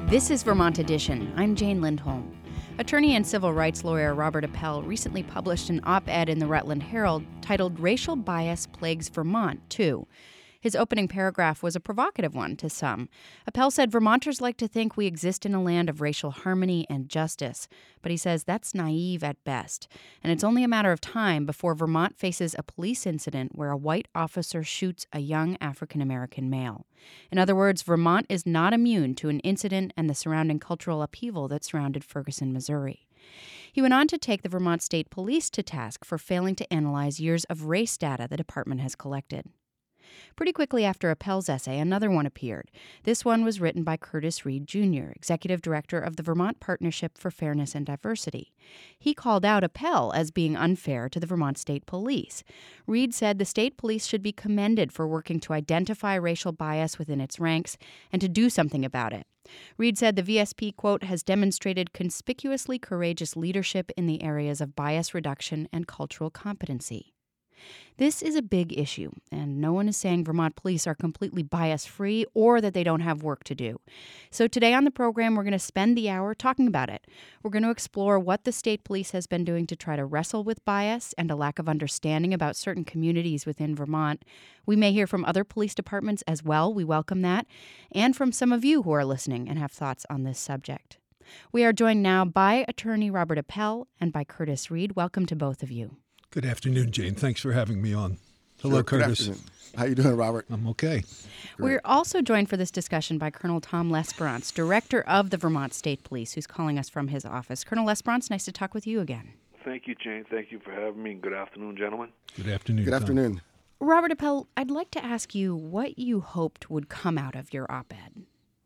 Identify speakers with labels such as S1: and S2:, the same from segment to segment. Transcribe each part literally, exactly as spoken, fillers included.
S1: This is Vermont Edition. I'm Jane Lindholm. Attorney and civil rights lawyer Robert Appel recently published an op-ed in the Rutland Herald titled "Racial Bias Plagues Vermont, Too." His opening paragraph was a provocative one to some. Appel said Vermonters like to think we exist in a land of racial harmony and justice, but he says that's naive at best, and it's only a matter of time before Vermont faces a police incident where a white officer shoots a young African-American male. In other words, Vermont is not immune to an incident and the surrounding cultural upheaval that surrounded Ferguson, Missouri. He went on to take the Vermont State Police to task for failing to analyze years of race data the department has collected. Pretty quickly after Appel's essay, another one appeared. This one was written by Curtis Reed, Junior, Executive Director of the Vermont Partnership for Fairness and Diversity. He called out Appel as being unfair to the Vermont State Police. Reed said the state police should be commended for working to identify racial bias within its ranks and to do something about it. Reed said the V S P, quote, has demonstrated conspicuously courageous leadership in the areas of bias reduction and cultural competency. This is a big issue, and no one is saying Vermont police are completely bias-free or that they don't have work to do. So today on the program, we're going to spend the hour talking about it. We're going to explore what the state police has been doing to try to wrestle with bias and a lack of understanding about certain communities within Vermont. We may hear from other police departments as well. We welcome that. And from some of you who are listening and have thoughts on this subject. We are joined now by attorney Robert Appel and by Curtis Reed. Welcome to both of you.
S2: Good afternoon, Jane. Thanks for having me on. Hello,
S3: sure,
S2: Curtis.
S3: How you doing, Robert?
S2: I'm okay.
S1: Great. We're also joined for this discussion by Colonel Tom Lesperance, Director of the Vermont State Police, who's calling us from his office. Colonel Lesperance, nice to talk with you again.
S4: Thank you, Jane. Thank you for having me. Good afternoon, gentlemen.
S2: Good afternoon.
S3: Good
S2: Tom.
S3: afternoon.
S1: Robert Appel, I'd like to ask you what you hoped would come out of your op-ed.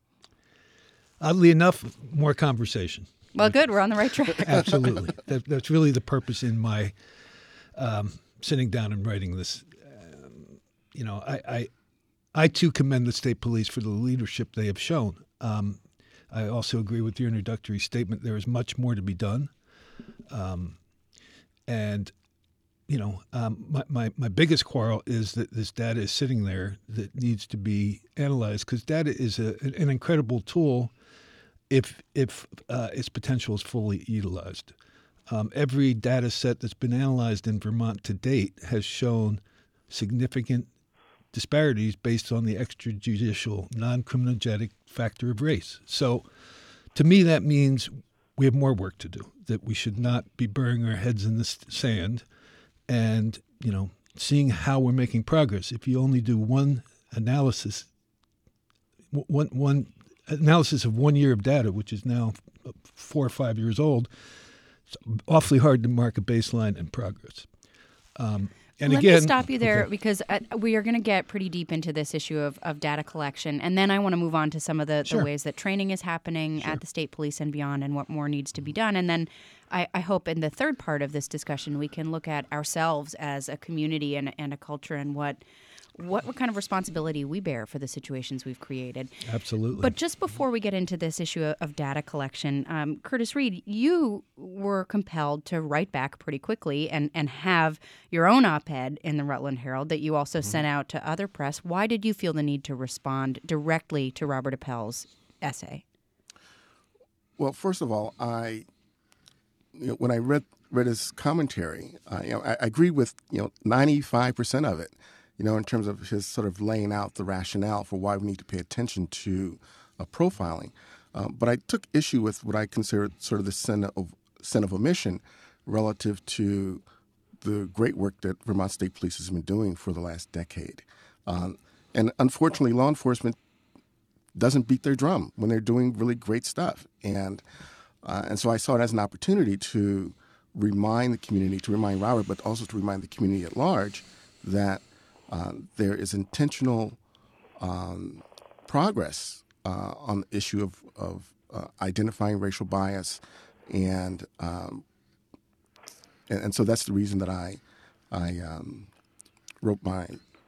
S2: Oddly enough, more conversation.
S1: Well, good. We're on the right track.
S2: Absolutely. That, that's really the purpose in my um, sitting down and writing this. Um, you know, I, I, I too commend the state police for the leadership they have shown. Um, I also agree with your introductory statement. There is much more to be done. Um, and, you know, um, my, my, my biggest quarrel is that this data is sitting there that needs to be analyzed, because data is a, an incredible tool if if uh, its potential is fully utilized. Um, every data set that's been analyzed in Vermont to date has shown significant disparities based on the extrajudicial, non-criminogenic factor of race. So to me, that means we have more work to do, that we should not be burying our heads in the sand and, you know, seeing how we're making progress. If you only do one analysis, one one analysis of one year of data, which is now four or five years old, it's awfully hard to mark a baseline and progress. Um, and
S1: Let
S2: again,
S1: me stop you there
S2: okay.
S1: because uh, we are going to get pretty deep into this issue of, of data collection. And then I want to move on to some of the,
S2: Sure.
S1: the ways that training is happening
S2: Sure.
S1: at the state police and beyond and what more needs to be done. And then I, I hope in the third part of this discussion, we can look at ourselves as a community and, and a culture and what, what what kind of responsibility we bear for the situations we've created.
S2: Absolutely.
S1: But just before we get into this issue of, of data collection, um, Curtis Reed, you were compelled to write back pretty quickly and, and have your own op-ed in the Rutland Herald that you also mm-hmm. sent out to other press. Why did you feel the need to respond directly to Robert Appel's essay?
S3: Well, first of all, I, you know, when I read read his commentary, uh, you know, I, I agree with you know ninety-five percent of it. You know, in terms of his sort of laying out the rationale for why we need to pay attention to uh, profiling. Uh, but I took issue with what I consider sort of the sin of, sin of omission relative to the great work that Vermont State Police has been doing for the last decade. Um, and unfortunately, law enforcement doesn't beat their drum when they're doing really great stuff. And, uh, and so I saw it as an opportunity to remind the community, to remind Robert, but also to remind the community at large that Uh, there is intentional um, progress uh, on the issue of, of uh, identifying racial bias, and, um, and and so that's the reason that I I um, wrote my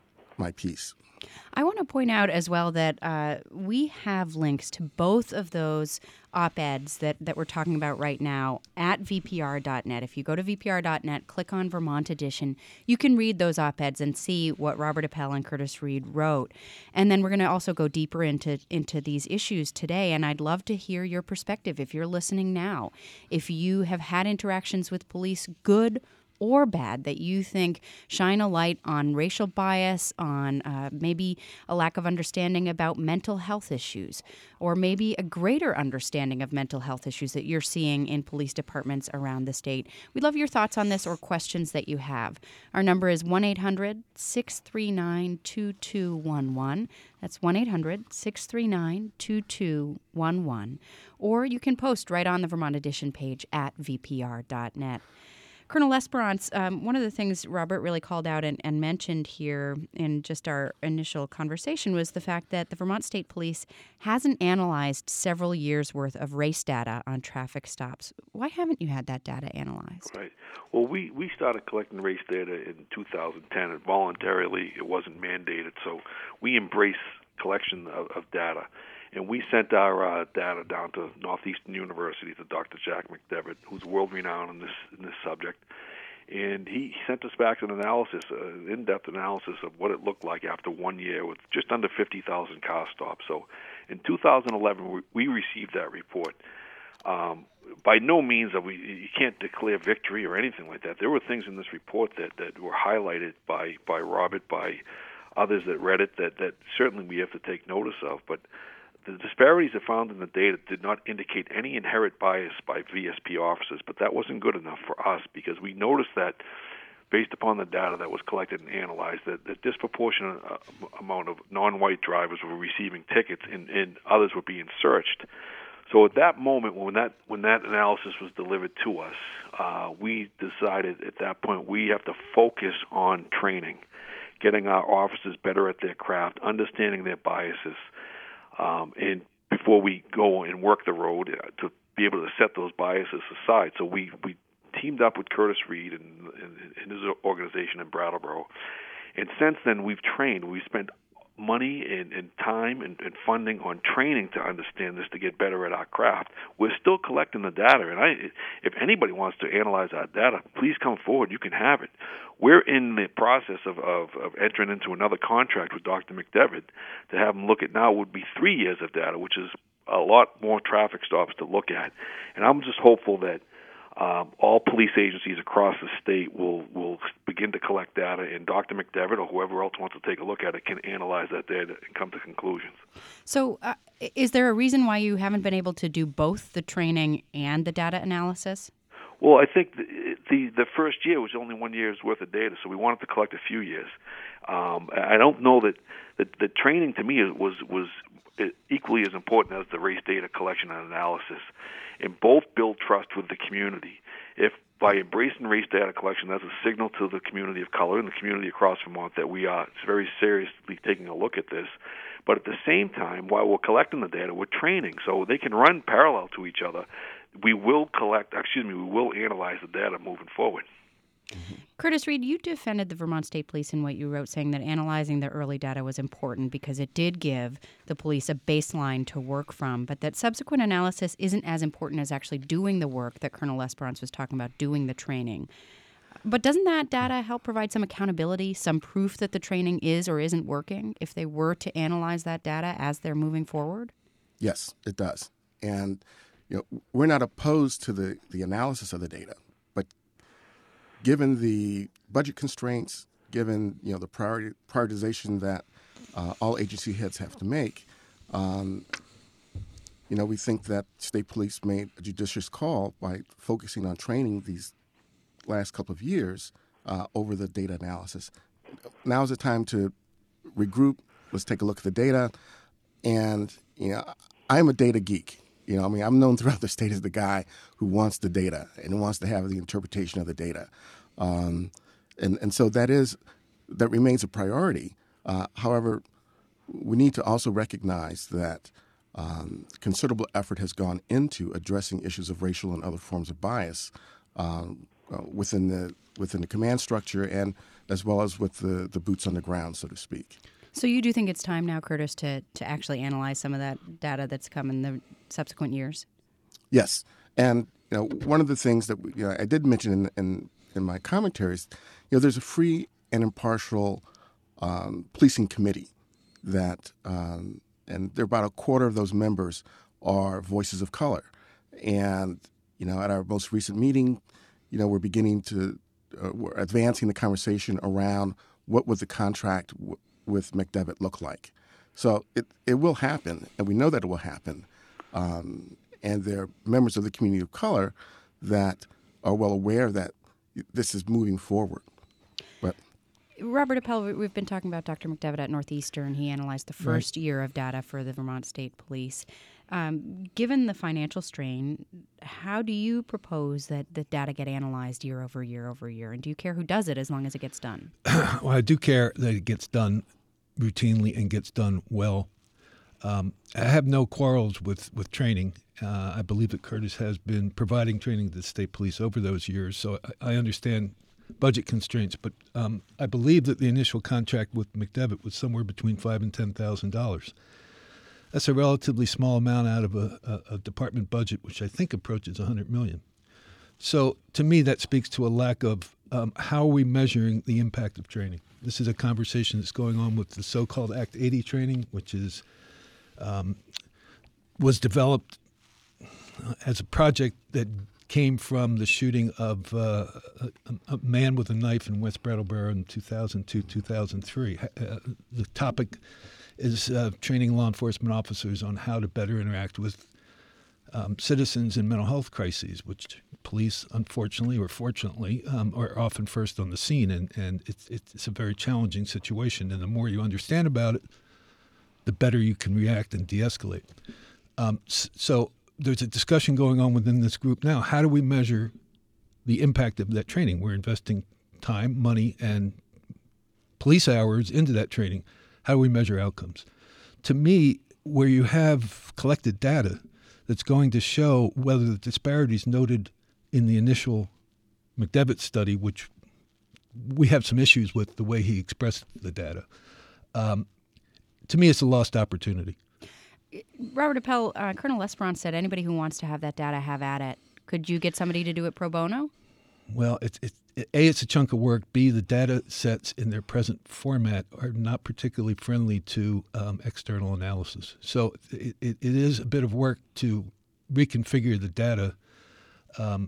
S3: my piece.
S1: I want to point out as well that uh, we have links to both of those op-eds that, that we're talking about right now at V P R dot net. If you go to V P R dot net, click on Vermont Edition, you can read those op-eds and see what Robert Appel and Curtis Reed wrote. And then we're going to also go deeper into, into these issues today, and I'd love to hear your perspective if you're listening now. If you have had interactions with police, good or bad, that you think shine a light on racial bias, on uh, maybe a lack of understanding about mental health issues, or maybe a greater understanding of mental health issues that you're seeing in police departments around the state. We'd love your thoughts on this or questions that you have. Our number is one eight hundred six three nine two two one one. That's one eight hundred six three nine two two one one. Or you can post right on the Vermont Edition page at V P R dot net. Colonel L'Esperance, um, one of the things Robert really called out and, and mentioned here in just our initial conversation was the fact that the Vermont State Police hasn't analyzed several years' worth of race data on traffic stops. Why haven't you had that data analyzed?
S4: Right. Well, we, we started collecting race data in two thousand ten, and voluntarily it wasn't mandated, so we embrace collection of, of data. And we sent our uh, data down to Northeastern University to Doctor Jack McDevitt, who's world-renowned in this in this subject. And he sent us back an analysis, uh, an in-depth analysis of what it looked like after one year with just under fifty thousand car stops. So in two thousand eleven, we, we received that report. Um, by no means are we, you can't declare victory or anything like that. There were things in this report that, that were highlighted by, by Robert, by others that read it, that, that certainly we have to take notice of. But the disparities that found in the data did not indicate any inherent bias by V S P officers, but that wasn't good enough for us because we noticed that, based upon the data that was collected and analyzed, that the disproportionate uh, amount of non-white drivers were receiving tickets and, and others were being searched. So at that moment, when that when that analysis was delivered to us, uh, we decided at that point we have to focus on training, getting our officers better at their craft, understanding their biases, Um, and before we go and work the road, uh, to be able to set those biases aside. So we, we teamed up with Curtis Reed and, and, and his organization in Brattleboro. And since then, we've trained. We've spent money and, and time and, and funding on training to understand this, to get better at our craft. We're still collecting the data. And I, if anybody wants to analyze our data, please come forward. You can have it. We're in the process of, of, of entering into another contract with Doctor McDevitt to have him look at now would be three years of data, which is a lot more traffic stops to look at. And I'm just hopeful that um, all police agencies across the state will, will begin to collect data, and Doctor McDevitt or whoever else wants to take a look at it can analyze that data and come to conclusions.
S1: So uh, is there a reason why you haven't been able to do both the training and the data analysis?
S4: Well, I think the, the the first year was only one year's worth of data, so we wanted to collect a few years. Um, I don't know that, that the training to me was was equally as important as the race data collection and analysis, and both build trust with the community. If by embracing race data collection, that's a signal to the community of color and the community across Vermont that we are very seriously taking a look at this. But at the same time, while we're collecting the data, we're training, so they can run parallel to each other. We will collect, excuse me, we will analyze the data moving forward.
S1: Mm-hmm. Curtis Reed, you defended the Vermont State Police in what you wrote, saying that analyzing the early data was important because it did give the police a baseline to work from, but that subsequent analysis isn't as important as actually doing the work that Colonel L'Esperance was talking about, doing the training. But doesn't that data help provide some accountability, some proof that the training is or isn't working if they were to analyze that data as they're moving forward?
S3: Yes, it does. And you know, we're not opposed to the, the analysis of the data, but given the budget constraints, given you know the priority, prioritization that uh, all agency heads have to make, um, you know, we think that state police made a judicious call by focusing on training these last couple of years uh, over the data analysis. Now is the time to regroup. Let's take a look at the data. And, you know, I'm a data geek. You know, I mean, I'm known throughout the state as the guy who wants the data and wants to have the interpretation of the data. Um, and, and so that is, that remains a priority. Uh, however, we need to also recognize that um, considerable effort has gone into addressing issues of racial and other forms of bias um, uh, within the within the command structure and as well as with the, the boots on the ground, so to speak.
S1: So you do think it's time now, Curtis, to, to actually analyze some of that data that's come in the subsequent years?
S3: Yes. And you know, one of the things that you know, I did mention in, in, in my commentaries, you know, there's a free and impartial um, policing committee that, um, and there are about a quarter of those members are voices of color. And, you know, at our most recent meeting, you know, we're beginning to, uh, we're advancing the conversation around what would the contract w- with McDevitt look like. So it, it will happen, and we know that it will happen. Um, and there are members of the community of color that are well aware that this is moving forward. But
S1: Robert Appel, we've been talking about Doctor McDevitt at Northeastern. He analyzed the first
S2: Right.
S1: year of data for the Vermont State Police. Um, given the financial strain, how do you propose that the data get analyzed year over year over year? And do you care who does it as long as it gets done?
S2: Well, I do care that it gets done routinely and gets done well. Um, I have no quarrels with, with training. Uh, I believe that Curtis has been providing training to the state police over those years, so I, I understand budget constraints. But um, I believe that the initial contract with McDevitt was somewhere between five and ten thousand dollars. That's a relatively small amount out of a, a, a department budget, which I think approaches one hundred million dollars. So to me, that speaks to a lack of um, how are we measuring the impact of training. This is a conversation that's going on with the so-called Act eighty training, which is um, was developed as a project that came from the shooting of uh, a, a man with a knife in West Brattleboro in two thousand two, two thousand three. Uh, the topic is uh, training law enforcement officers on how to better interact with um, citizens in mental health crises, which police, unfortunately or fortunately, um, are often first on the scene. And, and it's, it's a very challenging situation. And the more you understand about it, the better you can react and de-escalate. Um, so there's a discussion going on within this group now. How do we measure the impact of that training? We're investing time, money, and police hours into that training. How do we measure outcomes? To me, where you have collected data that's going to show whether the disparities noted in the initial McDevitt study, which we have some issues with the way he expressed the data, um, to me, it's a lost opportunity.
S1: Robert Appel, uh, Colonel Lesperance said anybody who wants to have that data, have at it. Could you get somebody to do it pro bono?
S2: Well, it's, it's, A, it's a chunk of work. B, the data sets in their present format are not particularly friendly to um, external analysis. So it, it, it is a bit of work to reconfigure the data um,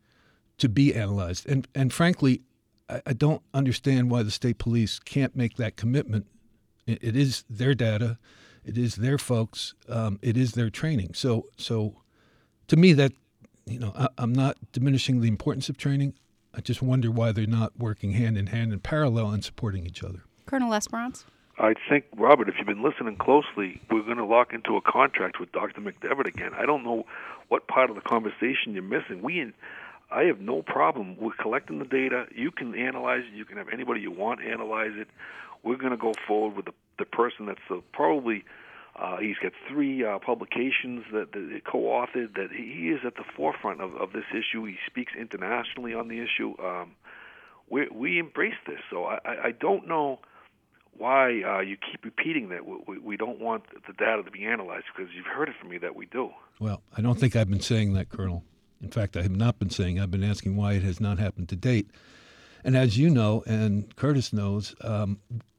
S2: to be analyzed. And, and frankly, I, I don't understand why the state police can't make that commitment. It, it is their data. It is their folks. Um, it is their training. So, so to me, that you know, I, I'm not diminishing the importance of training. I just wonder why they're not working hand in hand in parallel and supporting each other.
S1: Colonel Lesperance?
S4: I think, Robert, if you've been listening closely, we're going to lock into a contract with Doctor McDevitt again. I don't know what part of the conversation you're missing. We, I have no problem with collecting the data. You can analyze it. You can have anybody you want analyze it. We're going to go forward with the, the person that's uh, probably, uh, he's got three uh, publications that, that he co-authored, that he is at the forefront of, of this issue. He speaks internationally on the issue. Um, we, we embrace this. So I, I don't know why uh, you keep repeating that we, we don't want the data to be analyzed, because you've heard it from me that we do.
S2: Well, I don't think I've been saying that, Colonel. In fact, I have not been saying. I've been asking why it has not happened to date. And as you know, and Curtis knows, um,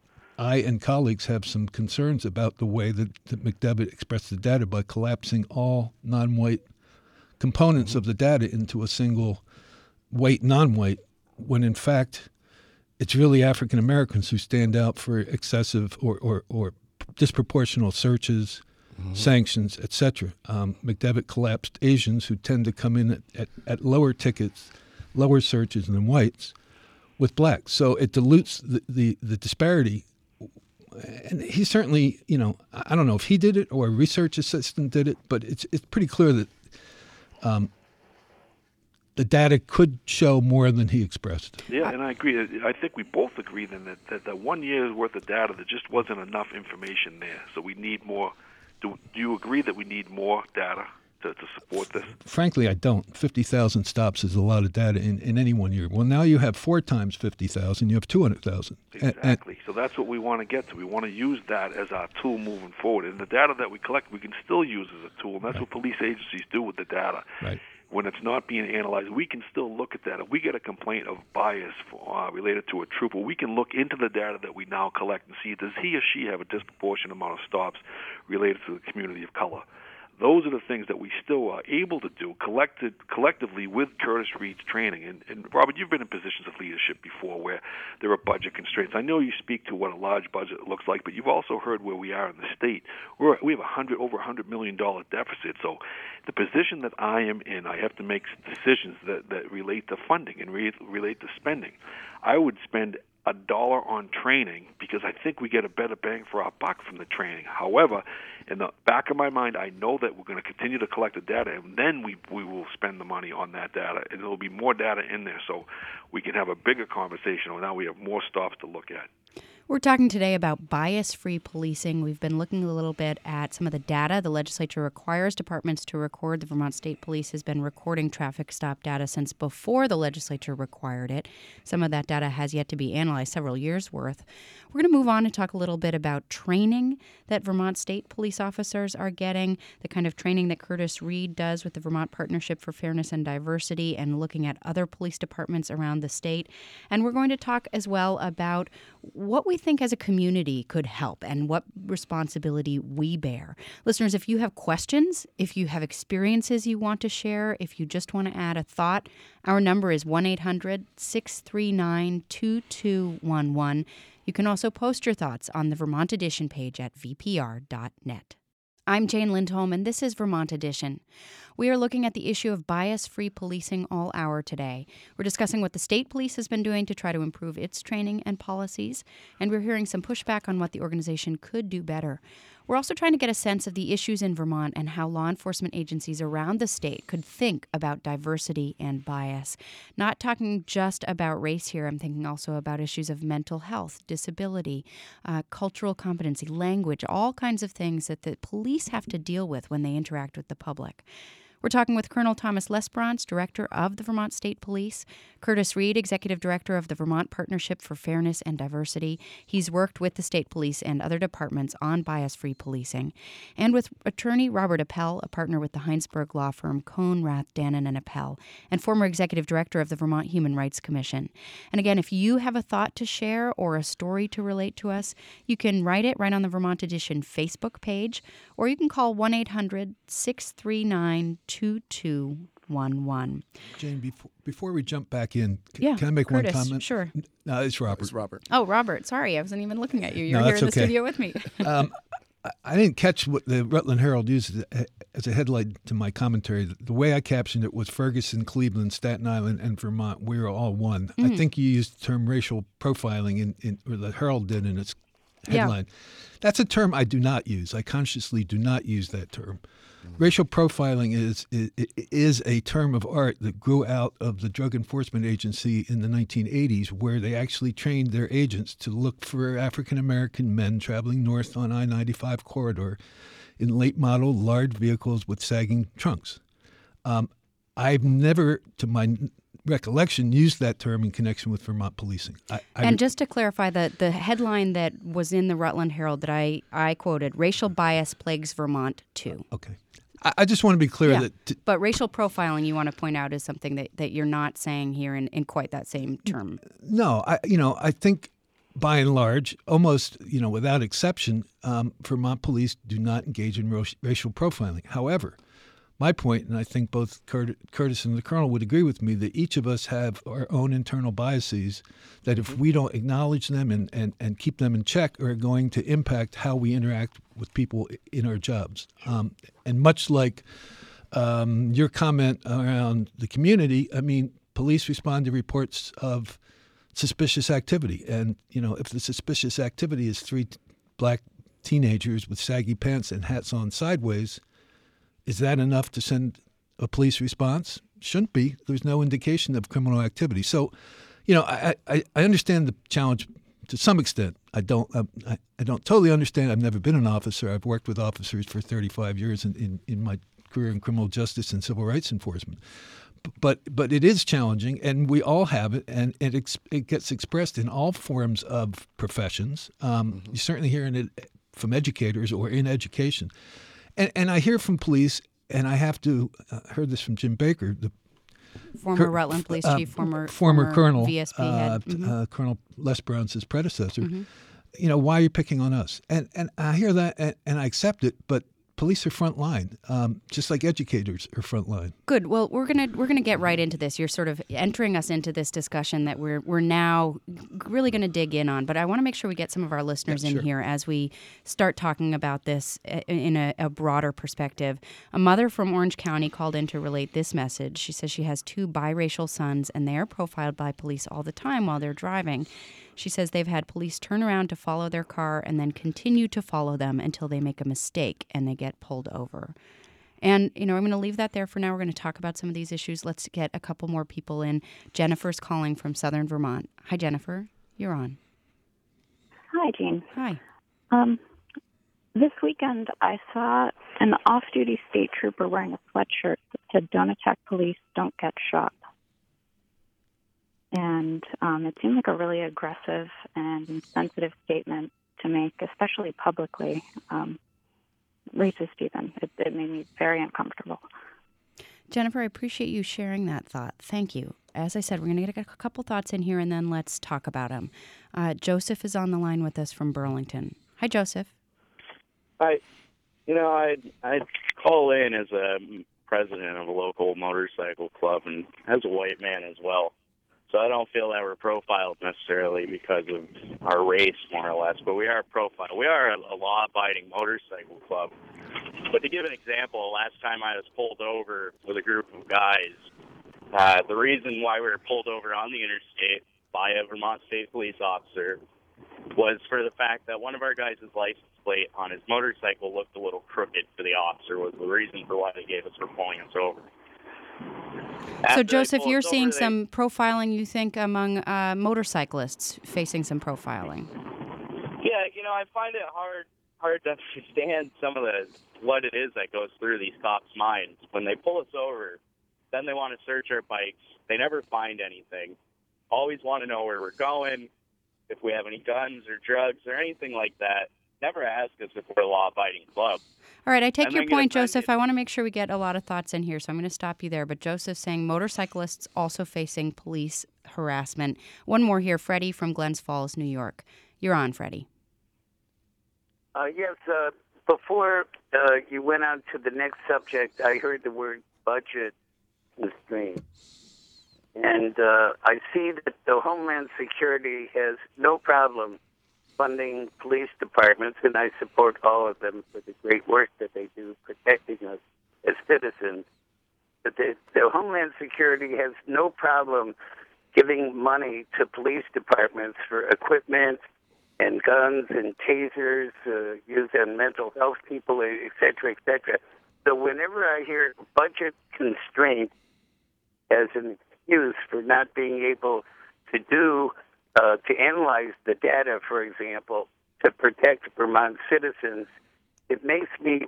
S2: I and colleagues have some concerns about the way that, that McDevitt expressed the data by collapsing all non-white components of the data into a single white, non-white, when in fact it's really African Americans who stand out for excessive or, or, or disproportional searches, mm-hmm. sanctions, et cetera. Um, McDevitt collapsed Asians who tend to come in at, at, at lower tickets, lower searches than whites, with blacks. So it dilutes the, the, the disparity. And he certainly, you know, I don't know if he did it or a research assistant did it, but it's it's pretty clear that um, the data could show more than he expressed.
S4: Yeah, and I agree. I think we both agree then that, that the one year's worth of data, there just wasn't enough information there. So we need more. Do, do you agree that we need more data to, to support this?
S2: Frankly, I don't. fifty thousand stops is a lot of data in, in any one year. Well, now you have four times fifty thousand. You have two hundred thousand.
S4: Exactly. And, so that's what we want to get to. We want to use that as our tool moving forward. And the data that we collect, we can still use as a tool. And that's right. what police agencies do with the data.
S2: Right.
S4: When it's not being analyzed, we can still look at that. If we get a complaint of bias for, uh, related to a trooper, we can look into the data that we now collect and see, does he or she have a disproportionate amount of stops related to the community of color? Those are the things that we still are able to do collected, collectively with Curtis Reed's training. And, and Robert, you've been in positions of leadership before where there are budget constraints. I know you speak to what a large budget looks like, but you've also heard where we are in the state. We're, we have a hundred, over a one hundred million dollars deficit. So the position that I am in, I have to make decisions that, that relate to funding and re- relate to spending. I would spend a dollar on training because I think we get a better bang for our buck from the training. However, in the back of my mind, I know that we're going to continue to collect the data, and then we we will spend the money on that data, and there will be more data in there, so we can have a bigger conversation. Now we have more stops to look at.
S1: We're talking today about bias-free policing. We've been looking a little bit at some of the data the legislature requires departments to record. The Vermont State Police has been recording traffic stop data since before the legislature required it. Some of that data has yet to be analyzed, several years' worth. We're going to move on and talk a little bit about training that Vermont State police officers are getting, the kind of training that Curtis Reed does with the Vermont Partnership for Fairness and Diversity, and looking at other police departments around the state. And we're going to talk as well about what we think as a community could help and what responsibility we bear. Listeners, if you have questions, if you have experiences you want to share, if you just want to add a thought, our number is one eight hundred six three nine two two one one. You can also post your thoughts on the Vermont Edition page at v p r dot net. I'm Jane Lindholm, and this is Vermont Edition. We are looking at the issue of bias-free policing all hour today. We're discussing what the state police has been doing to try to improve its training and policies, and we're hearing some pushback on what the organization could do better. We're also trying to get a sense of the issues in Vermont and how law enforcement agencies around the state could think about diversity and bias. Not talking just about race here, I'm thinking also about issues of mental health, disability, uh, cultural competency, language, all kinds of things that the police have to deal with when they interact with the public. We're talking with Colonel Thomas Lesperance, Director of the Vermont State Police, Curtis Reed, Executive Director of the Vermont Partnership for Fairness and Diversity. He's worked with the state police and other departments on bias-free policing, and with Attorney Robert Appel, a partner with the Heinsberg law firm Cohn, Rath, Dannon and Appel, and former Executive Director of the Vermont Human Rights Commission. And again, if you have a thought to share or a story to relate to us, you can write it right on the Vermont Edition Facebook page, or you can call one eight hundred six three nine two two one one.
S2: Jane, before, before we jump back in, can,
S1: yeah,
S2: can I make
S1: Curtis,
S2: one comment?
S1: Sure.
S2: No, it's Robert.
S3: It's Robert.
S1: Oh, Robert. Sorry, I wasn't even looking at you. You're
S2: no,
S1: here in the
S2: okay.
S1: studio with me.
S2: um, I, I didn't catch what the Rutland Herald used as a headline to my commentary. The way I captioned it was Ferguson, Cleveland, Staten Island, and Vermont. We are all one. Mm. I think you used the term racial profiling, in, in, or the Herald did in its headline. Yeah. That's a term I do not use. I consciously do not use that term. Racial profiling is, is is a term of art that grew out of the Drug Enforcement Agency in the nineteen eighties, where they actually trained their agents to look for African-American men traveling north on I ninety-five corridor in late-model large vehicles with sagging trunks. Um, I've never, to my recollection, used that term in connection with Vermont policing. I, I
S1: and just to clarify, the, the headline that was in the Rutland Herald that I, I quoted, racial bias plagues Vermont too.
S2: Okay. I, I just want to be clear
S1: yeah,
S2: that... T-
S1: but racial profiling, you want to point out, is something that, that you're not saying here in, in quite that same term.
S2: No, I you know, I think by and large, almost, you know, without exception, um, Vermont police do not engage in ro- racial profiling. However, my point, and I think both Curtis and the Colonel would agree with me, that each of us have our own internal biases that if we don't acknowledge them and, and, and keep them in check are going to impact how we interact with people in our jobs. Um, and much like um, your comment around the community, I mean, police respond to reports of suspicious activity. And, you know, if the suspicious activity is three t- black teenagers with saggy pants and hats on sideways, is that enough to send a police response? Shouldn't be. There's no indication of criminal activity. So, you know, I, I, I understand the challenge to some extent. I don't I, I don't totally understand. I've never been an officer. I've worked with officers for thirty-five years in, in, in my career in criminal justice and civil rights enforcement. But but it is challenging, and we all have it, and it, ex- it gets expressed in all forms of professions. Um, mm-hmm. You certainly hear it from educators or in education. And, and I hear from police, and I have to, uh, heard this from Jim Baker, the
S1: former Cur- Rutland Police
S2: uh,
S1: Chief, former,
S2: former,
S1: former
S2: Colonel,
S1: V S P head.
S2: Uh,
S1: mm-hmm.
S2: uh, Colonel Les Brown's his predecessor.
S1: Mm-hmm.
S2: You know, why are you picking on us? And and I hear that, and, and I accept it, but police are front line, um, just like educators are front line.
S1: Good. Well, we're gonna we're gonna get right into this. You're sort of entering us into this discussion that we're we're now really going to dig in on. But I want to make sure we get some of our listeners
S2: yeah,
S1: in
S2: sure.
S1: here as we start talking about this in a, a broader perspective. A mother from Orange County called in to relate this message. She says she has two biracial sons, and they are profiled by police all the time while they're driving. She says they've had police turn around to follow their car and then continue to follow them until they make a mistake and they get pulled over. And, you know, I'm going to leave that there for now. We're going to talk about some of these issues. Let's get a couple more people in. Jennifer's calling from Southern Vermont. Hi, Jennifer. You're on.
S5: Hi, Jean.
S1: Hi.
S5: Um, this weekend, I saw an off-duty state trooper wearing a sweatshirt that said, "Don't attack police, don't get shot." And um, it seemed like a really aggressive and sensitive statement to make, especially publicly, um, racist even. It, it made me very uncomfortable.
S1: Jennifer, I appreciate you sharing that thought. Thank you. As I said, we're going to get a couple thoughts in here, and then let's talk about them. Uh, Joseph is on the line with us from Burlington. Hi, Joseph.
S6: Hi. You know, I I call in as a president of a local motorcycle club and as a white man as well. So I don't feel that we're profiled necessarily because of our race, more or less, but we are profiled. We are a, a law-abiding motorcycle club. But to give an example, last time I was pulled over with a group of guys, uh, the reason why we were pulled over on the interstate by a Vermont State Police officer was for the fact that one of our guys' license plate on his motorcycle looked a little crooked to the officer, was the reason for why they gave us for pulling us over.
S1: So,
S6: After
S1: Joseph, you're seeing
S6: over, they,
S1: some profiling, you think, among uh, motorcyclists facing some profiling?
S6: Yeah, you know, I find it hard hard to understand some of the what it is that goes through these cops' minds. When they pull us over, then they want to search our bikes. They never find anything. Always want to know where we're going, if we have any guns or drugs or anything like that. Never ask us if we're a law-abiding club.
S1: All right, I take
S6: and
S1: your point, Joseph.
S6: offended.
S1: I want to make sure we get a lot of thoughts in here, so I'm going to stop you there. But Joseph's saying motorcyclists also facing police harassment. One more here, Freddie from Glens Falls, New York. You're on, Freddie.
S7: Uh, yes, uh, before uh, you went on to the next subject, I heard the word budget constraint. And uh, I see that the Homeland Security has no problem funding police departments, and I support all of them for the great work that they do protecting us as citizens. But the, the Homeland Security has no problem giving money to police departments for equipment and guns and tasers uh, used on mental health people, et cetera, et cetera. So whenever I hear budget constraint as an excuse for not being able to do Uh, to analyze the data, for example, to protect Vermont citizens, it makes me...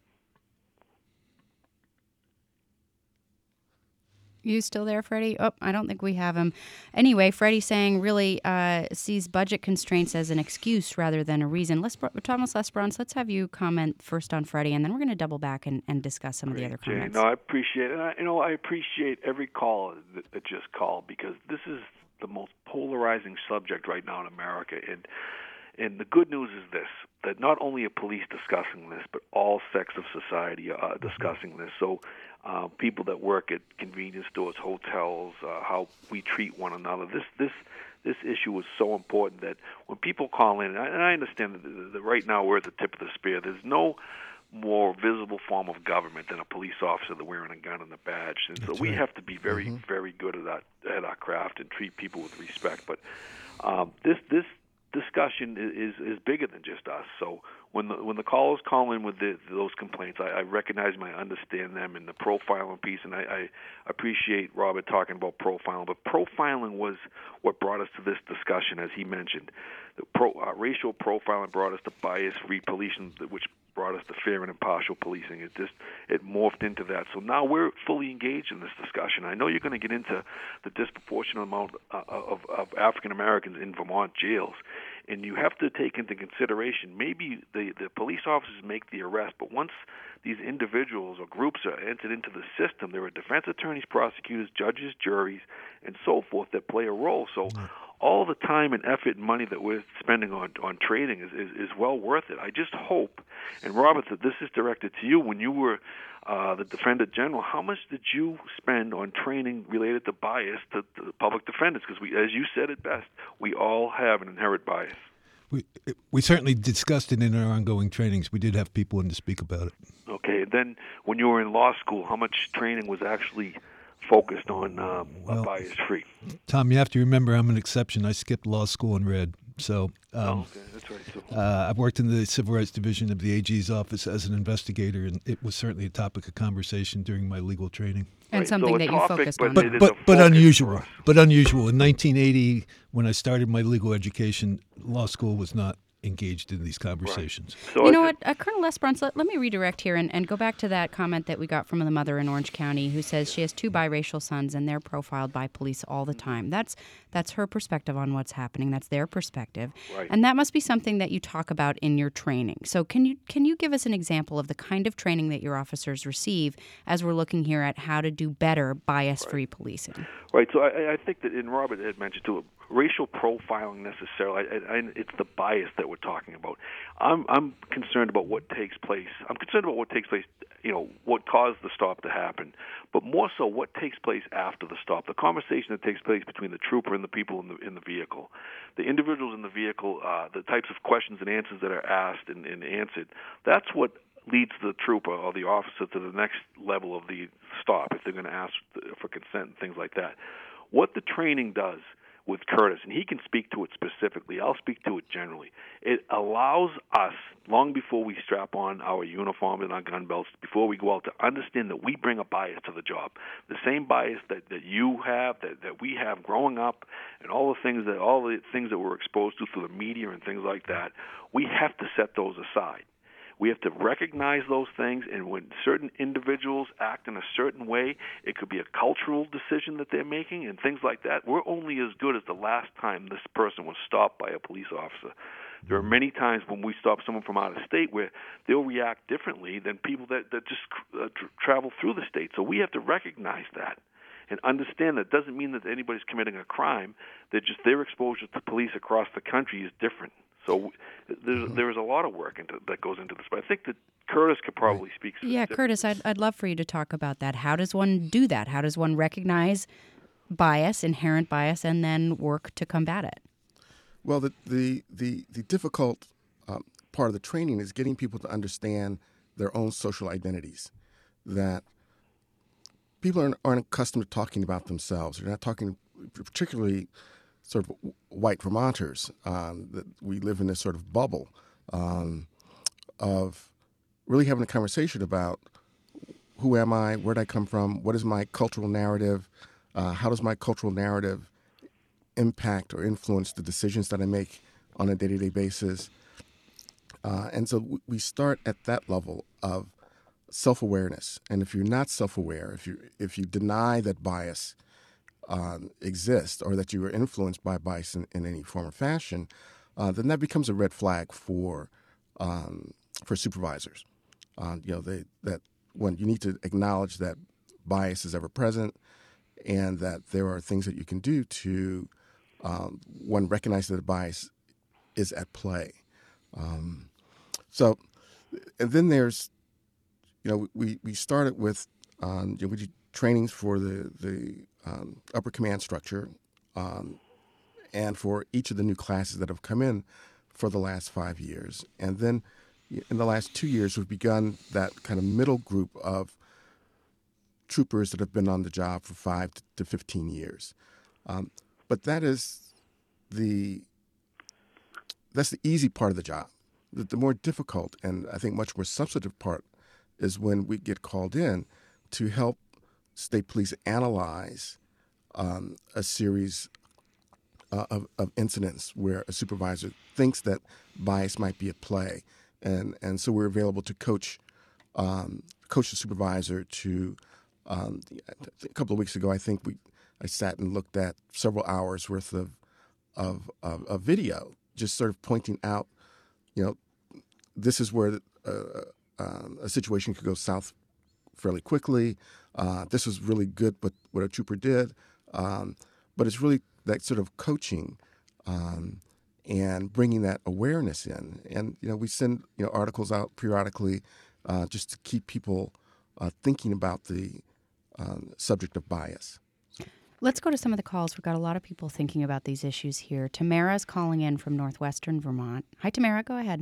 S1: You still there, Freddie? Oh, I don't think we have him. Anyway, Freddie saying really uh, sees budget constraints as an excuse rather than a reason. Let's, Thomas Lesbrunz, let's have you comment first on Freddie, and then we're going to double back and, and discuss some
S4: Great,
S1: of the other
S4: Jay.
S1: comments.
S4: No, I appreciate it. I, you know, I appreciate every call that, that just called, because this is the most polarizing subject right now in America. And and the good news is this, that not only are police discussing this, but all sects of society are discussing this. So uh, people that work at convenience stores, hotels, uh, how we treat one another, this this this issue is so important that when people call in, and I, and I understand that, that right now we're at the tip of the spear, there's no more visible form of government than a police officer that wearing a gun and a badge. And so
S2: That's
S4: we
S2: right.
S4: have to be very, mm-hmm. very good at that, at our craft and treat people with respect. But um, this this discussion is is bigger than just us. So when the when the callers call in with the, those complaints, I, I recognize them, I understand them, and the profiling piece, and I, I appreciate Robert talking about profiling. But profiling was what brought us to this discussion, as he mentioned. The pro, uh, racial profiling brought us to bias-free policing, which brought us to fair and impartial policing. It just it morphed into that. So now we're fully engaged in this discussion. I know you're going to get into the disproportionate amount uh, of, of African Americans in Vermont jails, and you have to take into consideration maybe the, the police officers make the arrest, but once these individuals or groups are entered into the system, there are defense attorneys, prosecutors, judges, juries, and so forth that play a role. So all the time and effort and money that we're spending on, on training is, is, is well worth it. I just hope, and Robert, that this is directed to you, when you were uh, the Defender General, how much did you spend on training related to bias to, to the public defenders? Because, we, as you said it best, we all have an inherent bias.
S2: We we certainly discussed it in our ongoing trainings. We did have people in to speak about it.
S4: Okay, then when you were in law school, how much training was actually focused on um,
S2: well,
S4: bias-free?
S2: Tom, you have to remember I'm an exception. I skipped law school and read. So um,
S4: oh, okay, that's right. So,
S2: uh, I've worked in the Civil Rights Division of the A G's office as an investigator, and it was certainly a topic of conversation during my legal training.
S1: And
S4: right,
S1: something
S4: so
S1: that you
S4: topic,
S1: focused
S4: but
S1: on.
S2: But but, but unusual. But unusual. In nineteen eighty, when I started my legal education, law school was not engaged in these conversations.
S4: Right. So
S1: you know what, uh, Colonel Lesbrunz, let, let me redirect here and, and go back to that comment that we got from the mother in Orange County who says she has two biracial sons and they're profiled by police all the time. That's that's her perspective on what's happening. That's their perspective.
S4: Right.
S1: And that must be something that you talk about in your training. So can you can you give us an example of the kind of training that your officers receive as we're looking here at how to do better bias-free right. policing?
S4: Right. So I, I think that, and Robert had mentioned too, racial profiling necessarily, I, I, it's the bias that we're talking about. I'm I'm concerned about what takes place. I'm concerned about what takes place, you know, what caused the stop to happen, but more so what takes place after the stop, the conversation that takes place between the trooper and the people in the in the vehicle, the individuals in the vehicle, uh, the types of questions and answers that are asked and, and answered. That's what leads the trooper or the officer to the next level of the stop if they're going to ask for consent and things like that. What the training does with Curtis, and he can speak to it specifically, I'll speak to it generally, it allows us, long before we strap on our uniform and our gun belts, before we go out, to understand that we bring a bias to the job. The same bias that, that you have, that, that we have growing up, and all the things that all the things that we're exposed to through the media and things like that, we have to set those aside. We have to recognize those things, and when certain individuals act in a certain way, it could be a cultural decision that they're making and things like that. We're only as good as the last time this person was stopped by a police officer. There are many times when we stop someone from out of state where they'll react differently than people that, that just uh, tr- travel through the state. So we have to recognize that and understand that doesn't mean that anybody's committing a crime. That just their exposure to police across the country is different. So there's there's a lot of work into, that goes into this, but I think that Curtis could probably speak.
S1: Yeah, Curtis, I'd I'd love for you to talk about that. How does one do that? How does one recognize bias, inherent bias, and then work to combat it?
S3: Well, the the the, the difficult um, part of the training is getting people to understand their own social identities. That people aren't, aren't accustomed to talking about themselves. They're not talking, particularly sort of white Vermonters, um, that we live in this sort of bubble um, of really having a conversation about who am I, where did I come from, what is my cultural narrative, uh, how does my cultural narrative impact or influence the decisions that I make on a day-to-day basis. Uh, and so we start at that level of self-awareness. And if you're not self-aware, if you if you deny that bias Um, exist or that you were influenced by bias in, in any form or fashion, uh, then that becomes a red flag for um, for supervisors. Uh, you know, they, that when you need to acknowledge that bias is ever present, and that there are things that you can do to um, one recognize that bias is at play. Um, so, and then there's, you know, we we started with um, you know, we do trainings for the the Um, upper command structure, um, and for each of the new classes that have come in for the last five years. And then in the last two years, we've begun that kind of middle group of troopers that have been on the job for five to fifteen years. Um, but that is the that's the easy part of the job. The, the more difficult and I think much more substantive part is when we get called in to help state police analyze um, a series uh, of, of incidents where a supervisor thinks that bias might be at play, and and so we're available to coach um, coach the supervisor to. Um, a couple of weeks ago, I think we I sat and looked at several hours worth of of, of, of video, just sort of pointing out, you know, this is where uh, um, a situation could go south fairly quickly. Uh, this was really good, but what a trooper did. Um, but it's really that sort of coaching um, and bringing that awareness in. And, you know, we send, you know, articles out periodically uh, just to keep people uh, thinking about the um, subject of bias.
S1: Let's go to some of the calls. We've got a lot of people thinking about these issues here. Tamara's calling in from northwestern Vermont. Hi, Tamara. Go ahead.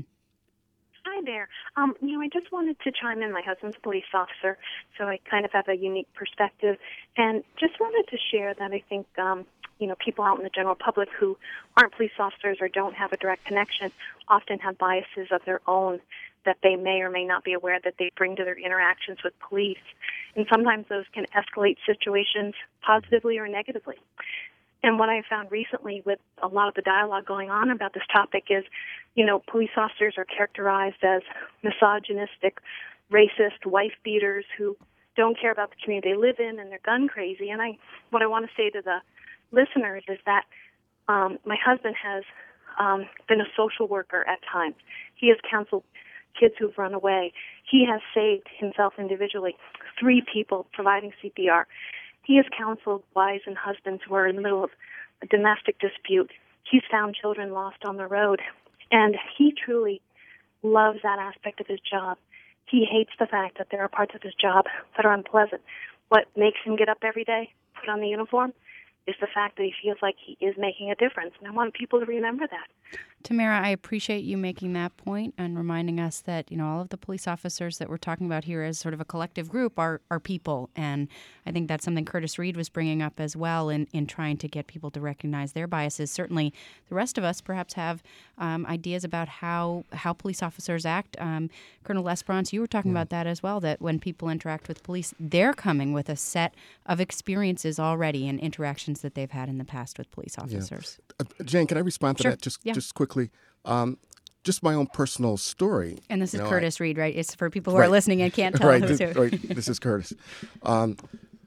S8: Hi there. Um, you know, I just wanted to chime in. My husband's a police officer, so I kind of have a unique perspective. And just wanted to share that I think, um, you know, people out in the general public who aren't police officers or don't have a direct connection often have biases of their own that they may or may not be aware that they bring to their interactions with police. And sometimes those can escalate situations positively or negatively. And what I found recently with a lot of the dialogue going on about this topic is, you know, police officers are characterized as misogynistic, racist, wife beaters who don't care about the community they live in and they're gun crazy. And I, what I want to say to the listeners is that um, my husband has um, been a social worker at times. He has counseled kids who've run away. He has saved himself individually three people providing C P R. He has counseled wives and husbands who are in the middle of a domestic dispute. He's found children lost on the road. And he truly loves that aspect of his job. He hates the fact that there are parts of his job that are unpleasant. What makes him get up every day, put on the uniform, is the fact that he feels like he is making a difference. And I want people to remember that.
S1: Tamara, I appreciate you making that point and reminding us that, you know, all of the police officers that we're talking about here as sort of a collective group are, are people. And I think that's something Curtis Reed was bringing up as well in, in trying to get people to recognize their biases. Certainly the rest of us perhaps have um, ideas about how, how police officers act. Um, Colonel Lesperance, you were talking yeah. about that as well, that when people interact with police, they're coming with a set of experiences already and interactions that they've had in the past with police officers.
S3: Yeah. Uh, Jane, can I respond to
S1: sure.
S3: that just
S1: yeah.
S3: just quickly? Um, just my own personal story.
S1: And this is
S3: know,
S1: Curtis
S3: I,
S1: Reed, right? It's for people who
S3: right.
S1: are listening and can't tell
S3: right,
S1: who's
S3: this,
S1: who.
S3: right, this is Curtis. Um,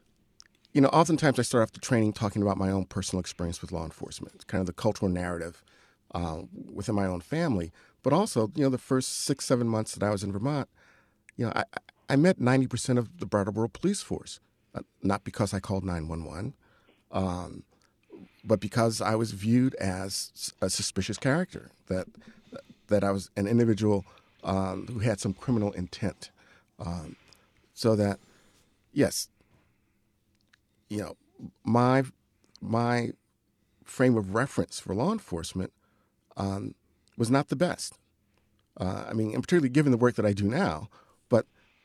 S3: you know, oftentimes I start off the training talking about my own personal experience with law enforcement, kind of the cultural narrative uh, within my own family. But also, you know, the first six, seven months that I was in Vermont, you know, I, I met ninety percent of the Brattleboro police force, uh, not because I called nine one one, um, but because I was viewed as a suspicious character, that that I was an individual um, who had some criminal intent. Um, so that, yes, you know, my my frame of reference for law enforcement um, was not the best. Uh, I mean, and particularly given the work that I do now, but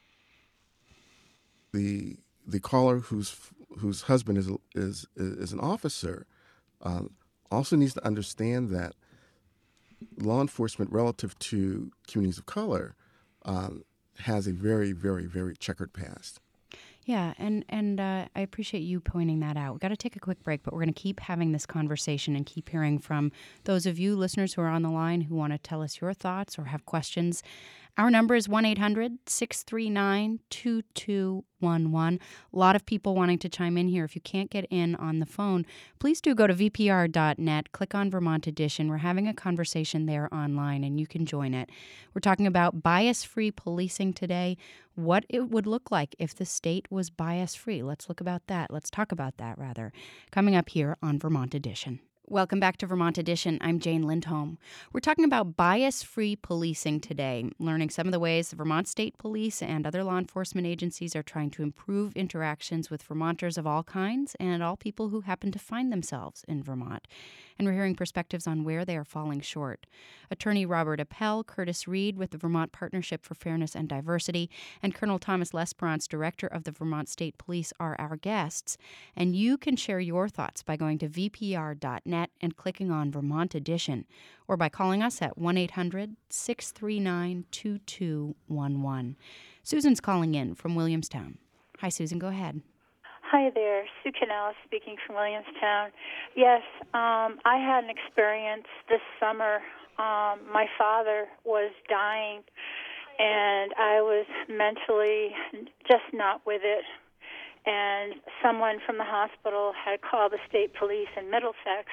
S3: the the caller whose whose husband is is is an officer um, also needs to understand that law enforcement relative to communities of color um, has a very, very, very checkered past.
S1: Yeah, and, and uh, I appreciate you pointing that out. We've got to take a quick break, but we're going to keep having this conversation and keep hearing from those of you listeners who are on the line who want to tell us your thoughts or have questions. Our number is one eight hundred six three nine two two one one. A lot of people wanting to chime in here. If you can't get in on the phone, please do go to V P R dot net, click on Vermont Edition. We're having a conversation there online, and you can join it. We're talking about bias-free policing today, what it would look like if the state was bias-free. Let's look about that. Let's talk about that, rather, coming up here on Vermont Edition. Welcome back to Vermont Edition. I'm Jane Lindholm. We're talking about bias-free policing today, learning some of the ways the Vermont State Police and other law enforcement agencies are trying to improve interactions with Vermonters of all kinds and all people who happen to find themselves in Vermont. And we're hearing perspectives on where they are falling short. Attorney Robert Appel, Curtis Reed with the Vermont Partnership for Fairness and Diversity, and Colonel Thomas Lesperance, Director of the Vermont State Police, are our guests. And you can share your thoughts by going to V P R dot net and clicking on Vermont Edition, or by calling us at one eight hundred six three nine two two one one. Susan's calling in from Williamstown. Hi, Susan. Go ahead.
S9: Hi there. Sue Canales speaking from Williamstown. Yes, um, I had an experience this summer um, my father was dying, and I was mentally just not with it. And someone from the hospital had called the state police in Middlesex,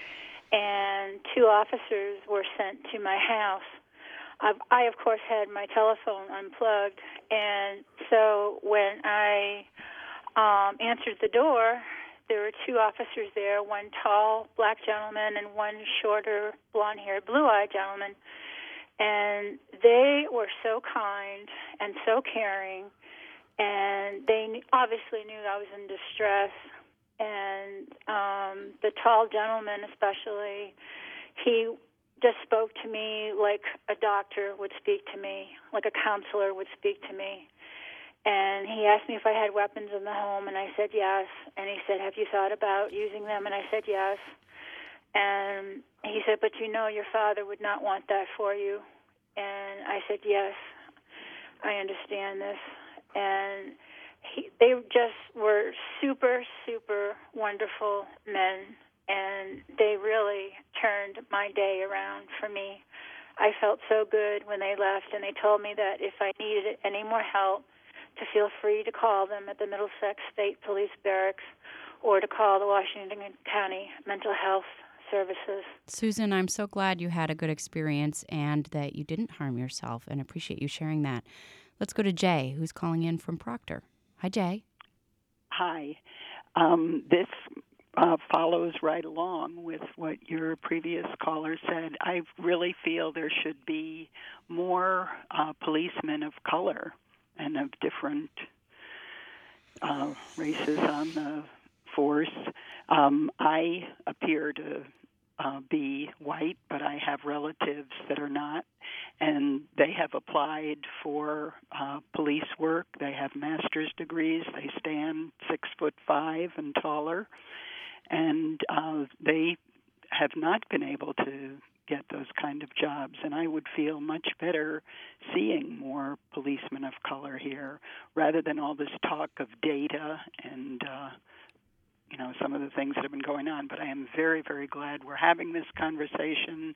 S9: and two officers were sent to my house. I've, I, of course, had my telephone unplugged, and so when I um, answered the door, there were two officers there, one tall black gentleman and one shorter blonde-haired, blue-eyed gentleman. And they were so kind and so caring, and they obviously knew I was in distress. And um, the tall gentleman especially, he just spoke to me like a doctor would speak to me, like a counselor would speak to me. And he asked me if I had weapons in the home, and I said yes. And he said, have you thought about using them? And I said yes. And he said, but you know your father would not want that for you. And I said, yes, I understand this. And he, they just were super, super wonderful men, and they really turned my day around for me. I felt so good when they left, and they told me that if I needed any more help, to feel free to call them at the Middlesex State Police Barracks or to call the Washington County Mental Health Services.
S1: Susan, I'm so glad you had a good experience and that you didn't harm yourself, and appreciate you sharing that. Let's go to Jay, who's calling in from Proctor. Hi, Jay.
S10: Hi. Um, this uh, follows right along with what your previous caller said. I really feel there should be more uh, policemen of color and of different uh, races on the force. Um, I appear to uh, be white, but I have relatives that are not, and they have applied for uh, police work. They have master's degrees. They stand six foot five and taller, and uh, they have not been able to get those kind of jobs, and I would feel much better seeing more policemen of color here rather than all this talk of data and uh, you know, some of the things that have been going on. But I am very, very glad we're having this conversation,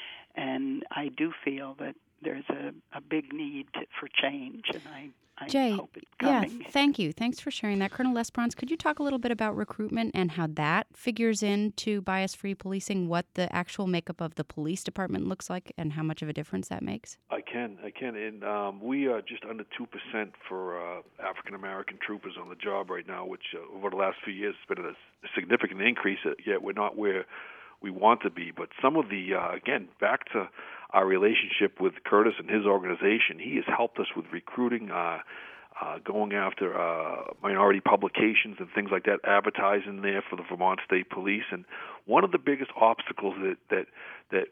S10: and I do feel that there's a, a big need to, for change, and I, I
S1: Jay,
S10: hope it's coming.
S1: Yeah, thank you. Thanks for sharing that. Colonel Lesperance, could you talk a little bit about recruitment and how that figures into bias-free policing, what the actual makeup of the police department looks like, and how much of a difference that makes?
S4: I can, I can. And um, we are just under two percent for uh, African-American troopers on the job right now, which uh, over the last few years has been a, a significant increase, yet we're not where we want to be. But some of the, uh, again, back to our relationship with Curtis and his organization, he has helped us with recruiting, uh, uh, going after uh, minority publications and things like that, advertising there for the Vermont State Police. And one of the biggest obstacles that that that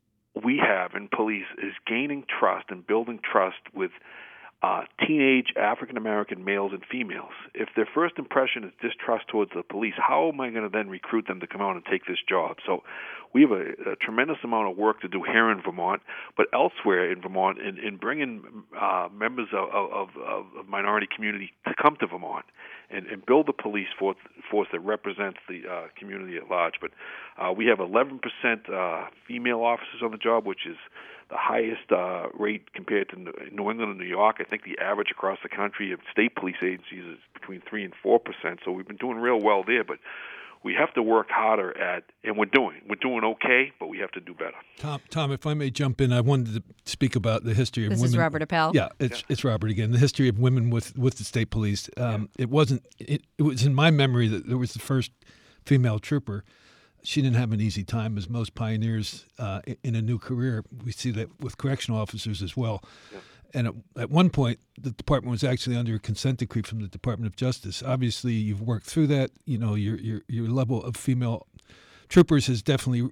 S4: we have in police is gaining trust and building trust with uh, teenage African-American males and females. If their first impression is distrust towards the police, how am I going to then recruit them to come out and take this job? So we have a, a tremendous amount of work to do here in Vermont, but elsewhere in Vermont, in, in bringing uh, members of, of, of, of minority community to come to Vermont and, and build a police force, force that represents the uh, community at large. But uh, we have eleven percent uh, female officers on the job, which is the highest uh, rate compared to New England and New York. I think the average across the country of state police agencies is between three and four percent. So we've been doing real well there, but we have to work harder at, and we're doing. We're doing okay, but we have to do better.
S2: Tom, Tom, if I may jump in, I wanted to speak about the history of
S1: this
S2: women.
S1: This is Robert Appel.
S2: Yeah, it's yeah. it's Robert again. The history of women with, with the state police. Um, yeah. It wasn't. It, it was in my memory that there was the first female trooper. She didn't have an easy time, as most pioneers uh, in a new career. We see that with correctional officers as well. Yeah. And at, at one point, the department was actually under a consent decree from the Department of Justice. Obviously, you've worked through that. You know, your your your level of female troopers has definitely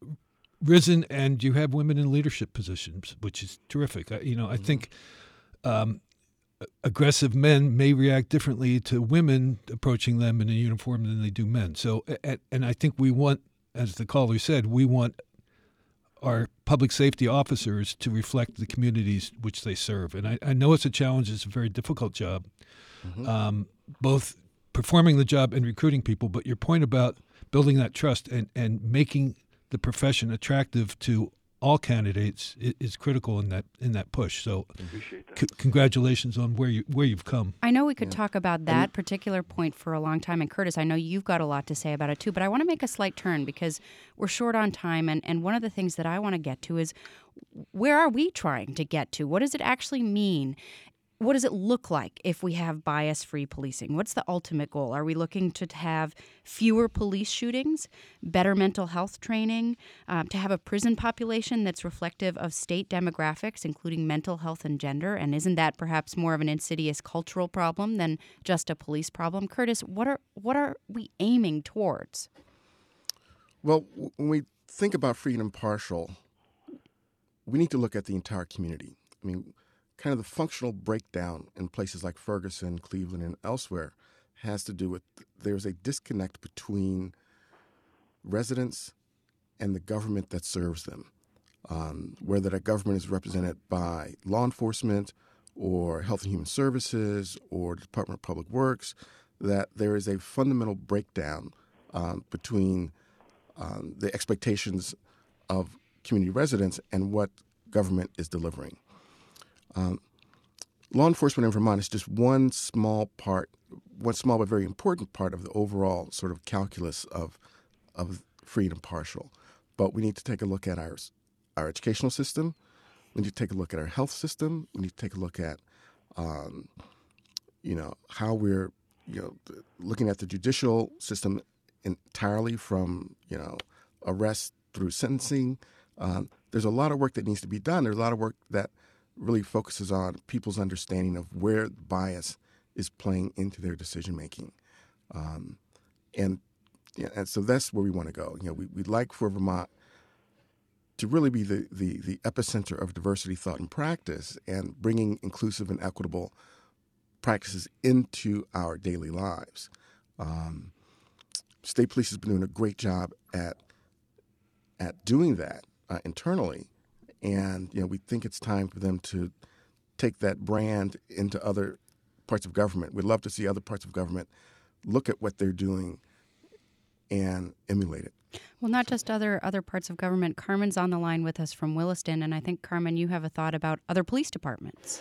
S2: risen, and you have women in leadership positions, which is terrific. I, you know, I think um, aggressive men may react differently to women approaching them in a uniform than they do men. So, and I think we want, as the caller said, we want our public safety officers to reflect the communities which they serve. And I, I know it's a challenge. It's a very difficult job, mm-hmm. um, both performing the job and recruiting people. But your point about building that trust and, and making the profession attractive to all candidates is, is critical in that in that push. So,
S4: Appreciate that.
S2: c- congratulations on where you where you've come.
S1: I know we could yeah. talk about that particular point for a long time. And Curtis, I know you've got a lot to say about it too, but I want to make a slight turn because we're short on time. And, and one of the things that I want to get to is where are we trying to get to? What does it actually mean? What does it look like if we have bias-free policing? What's the ultimate goal? Are we looking to have fewer police shootings, better mental health training, um, to have a prison population that's reflective of state demographics, including mental health and gender? And isn't that perhaps more of an insidious cultural problem than just a police problem? Curtis, what are what are we aiming towards?
S3: Well, when we think about free and impartial, we need to look at the entire community. I mean, kind of the functional breakdown in places like Ferguson, Cleveland, and elsewhere has to do with there's a disconnect between residents and the government that serves them, um, whether that government is represented by law enforcement or Health and Human Services or Department of Public Works, that there is a fundamental breakdown um, between um, the expectations of community residents and what government is delivering. Um, law enforcement in Vermont is just one small part, one small but very important part of the overall sort of calculus of of free and impartial. But we need to take a look at our our educational system. We need to take a look at our health system. We need to take a look at, um, you know, how we're, you know, looking at the judicial system entirely from, you know, arrest through sentencing. Um, there's a lot of work that needs to be done. There's a lot of work that really focuses on people's understanding of where bias is playing into their decision making, um, and yeah, and so that's where we want to go. You know, we, we'd like for Vermont to really be the, the the epicenter of diversity, thought, and practice, and bringing inclusive and equitable practices into our daily lives. Um, State Police has been doing a great job at at doing that uh, internally. And, you know, we think it's time for them to take that brand into other parts of government. We'd love to see other parts of government look at what they're doing and emulate it.
S1: Well, not just other other parts of government. Carmen's on the line with us from Williston, and I think, Carmen, you have a thought about other police departments.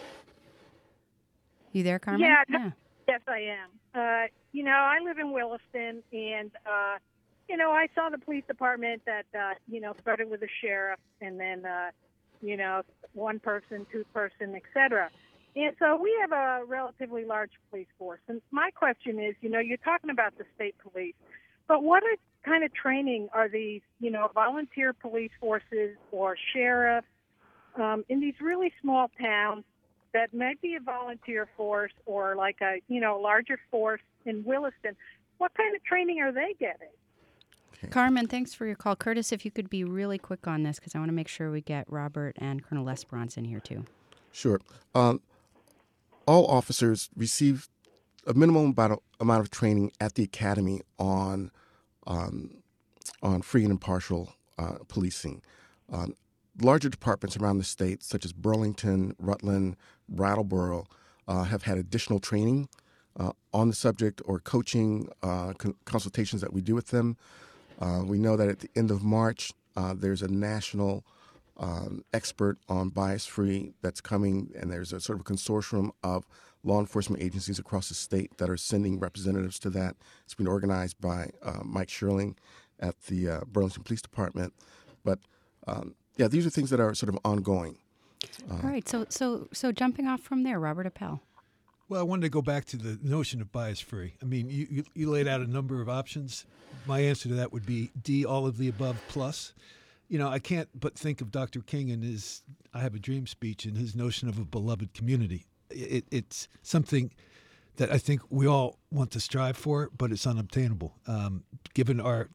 S1: You there, Carmen?
S11: Yeah.
S1: yeah.
S11: Yes, I am. Uh, you know, I live in Williston, and, uh, you know, I saw the police department that, uh, you know, started with the sheriff and then, uh, you know, one person, two person, et cetera. And so we have a relatively large police force. And my question is, you know, you're talking about the state police, but what are, kind of training are these, you know, volunteer police forces or sheriffs um, in these really small towns that might be a volunteer force or like a, you know, larger force in Williston? What kind of training are they getting?
S1: Okay. Carmen, thanks for your call. Curtis, if you could be really quick on this, because I want to make sure we get Robert and Colonel Lesperance in here too.
S3: Sure. Um, all officers receive a minimum amount of training at the academy on um, on free and impartial uh, policing. Um, larger departments around the state, such as Burlington, Rutland, Brattleboro, uh, have had additional training uh, on the subject or coaching uh, con- consultations that we do with them. Uh, we know that at the end of March, uh, there's a national um, expert on bias-free that's coming, and there's a sort of a consortium of law enforcement agencies across the state that are sending representatives to that. It's been organized by uh, Mike Sherling at the uh, Burlington Police Department. But, um, yeah, these are things that are sort of ongoing. Uh,
S1: All right, so so so jumping off from there, Robert Appel.
S2: Well, I wanted to go back to the notion of bias-free. I mean, you, you, you laid out a number of options. My answer to that would be D, all of the above plus. You know, I can't but think of Doctor King and his I Have a Dream speech and his notion of a beloved community. It, it's something that I think we all want to strive for, but it's unobtainable. Um, given our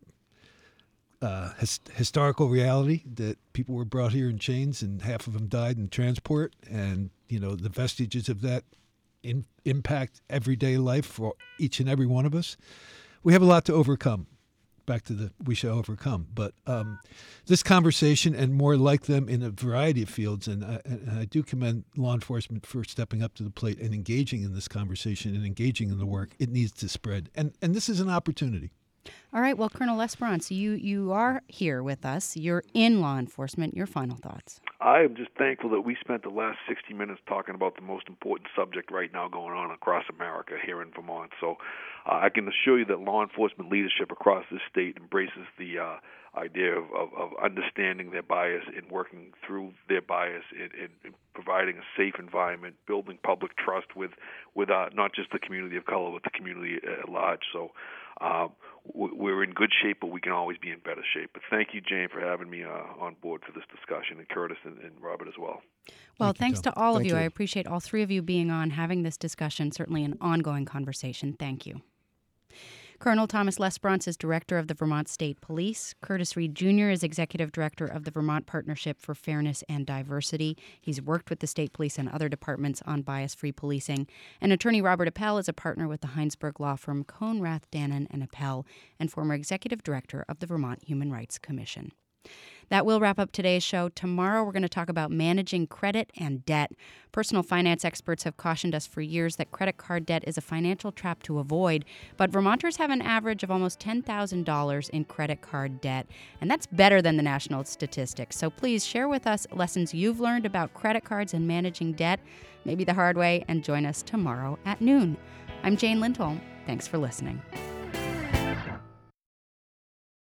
S2: uh, his, historical reality that people were brought here in chains and half of them died in transport, and, you know, the vestiges of that in, impact everyday life for each and every one of us, we have a lot to overcome. Back to the we shall overcome. But um, this conversation and more like them in a variety of fields, and I, and I do commend law enforcement for stepping up to the plate and engaging in this conversation and engaging in the work. It needs to spread. And and this is an opportunity.
S1: All right. Well, Colonel L'Esperance, you, you are here with us. You're in law enforcement. Your final thoughts.
S4: I am just thankful that we spent the last sixty minutes talking about the most important subject right now going on across America here in Vermont. So uh, I can assure you that law enforcement leadership across this state embraces the uh, idea of, of, of understanding their bias and working through their bias and, and, and providing a safe environment, building public trust with, with uh, not just the community of color, but the community at large. So uh, we're in good shape, but we can always be in better shape. But thank you, Jane, for having me uh, on board for this discussion, and Curtis and, and Robert as well.
S1: Well,
S2: Thank you,
S1: thanks
S2: Tom.
S1: to all of
S2: Thank
S1: you.
S2: you.
S1: I appreciate all three of you being on, having this discussion, certainly an ongoing conversation. Thank you. Colonel Thomas L'Esperance is Director of the Vermont State Police. Curtis Reed Junior is Executive Director of the Vermont Partnership for Fairness and Diversity. He's worked with the state police and other departments on bias-free policing. And Attorney Robert Appel is a partner with the Heinsberg law firm Cohn, Rath, Dannon and Appel, and former Executive Director of the Vermont Human Rights Commission. That will wrap up today's show. Tomorrow, we're going to talk about managing credit and debt. Personal finance experts have cautioned us for years that credit card debt is a financial trap to avoid, but Vermonters have an average of almost ten thousand dollars in credit card debt, and that's better than the national statistics. So please share with us lessons you've learned about credit cards and managing debt, maybe the hard way, and join us tomorrow at noon. I'm Jane Lindholm. Thanks for listening.